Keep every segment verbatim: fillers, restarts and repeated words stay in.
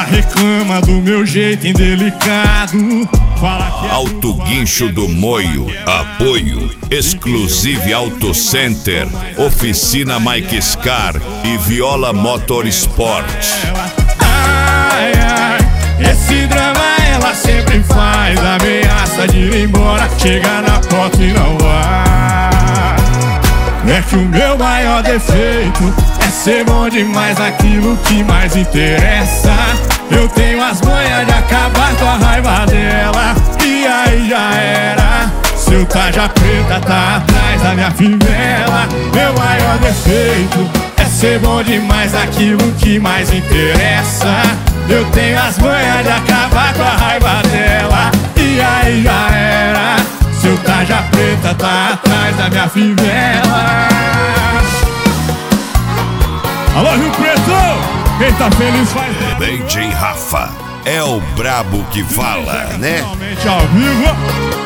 Ela reclama do meu jeito indelicado. Fala que é Auto Guincho do Moio, apoio Exclusive Auto Center, Oficina Mike Scar e Viola Motorsport. Ai, ai, esse drama ela sempre faz, ameaça de ir embora, chega na porta e não vai. É que o meu maior defeito é ser bom demais naquilo que mais interessa. Eu tenho as manhas de acabar com a raiva dela, e aí já era. Seu tarja preta tá atrás da minha fivela. Meu maior defeito é ser bom demais naquilo que mais interessa. Eu tenho as manhas de acabar com a raiva dela, e aí já era. Seu tarja preta tá atrás da minha fivela. Alô, Rio Preto! Quem tá feliz faz... D J Rafa é o brabo que fala, né? Totalmente ao vivo.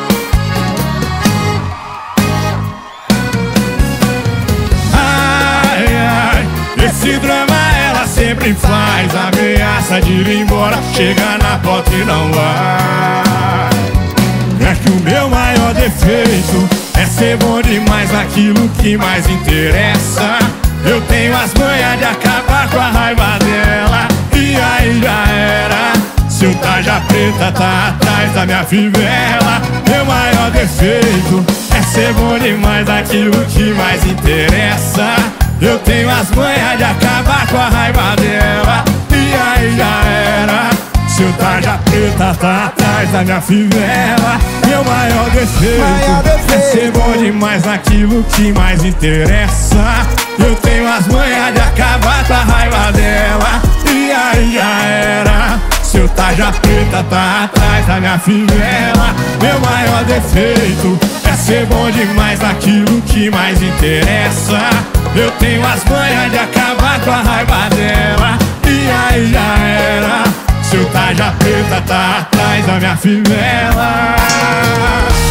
Ai, ai, esse drama ela sempre faz, ameaça de ir embora, chega na porta e não vai. É que o meu maior defeito é ser bom demais naquilo que mais interessa. Eu tenho as manhas de acabar com a raiva dela, e aí já era. Seu tarja preta tá atrás da minha fivela. Meu maior defeito é ser bom demais naquilo que mais interessa. Eu tenho as manhas de acabar com a raiva dela, e aí já era. Seu tarja preta tá atrás da minha fivela. Meu maior defeito, maior defeito é ser bom demais naquilo que mais interessa. Eu tenho as manhas de acabar com a raiva dela, e aí já era. Seu tarja preta tá atrás da minha fivela. Meu maior defeito é ser bom demais naquilo que mais interessa. Eu tenho as manhas de acabar com a raiva dela, e aí já era. Seu tarja preta tá atrás da minha fivela.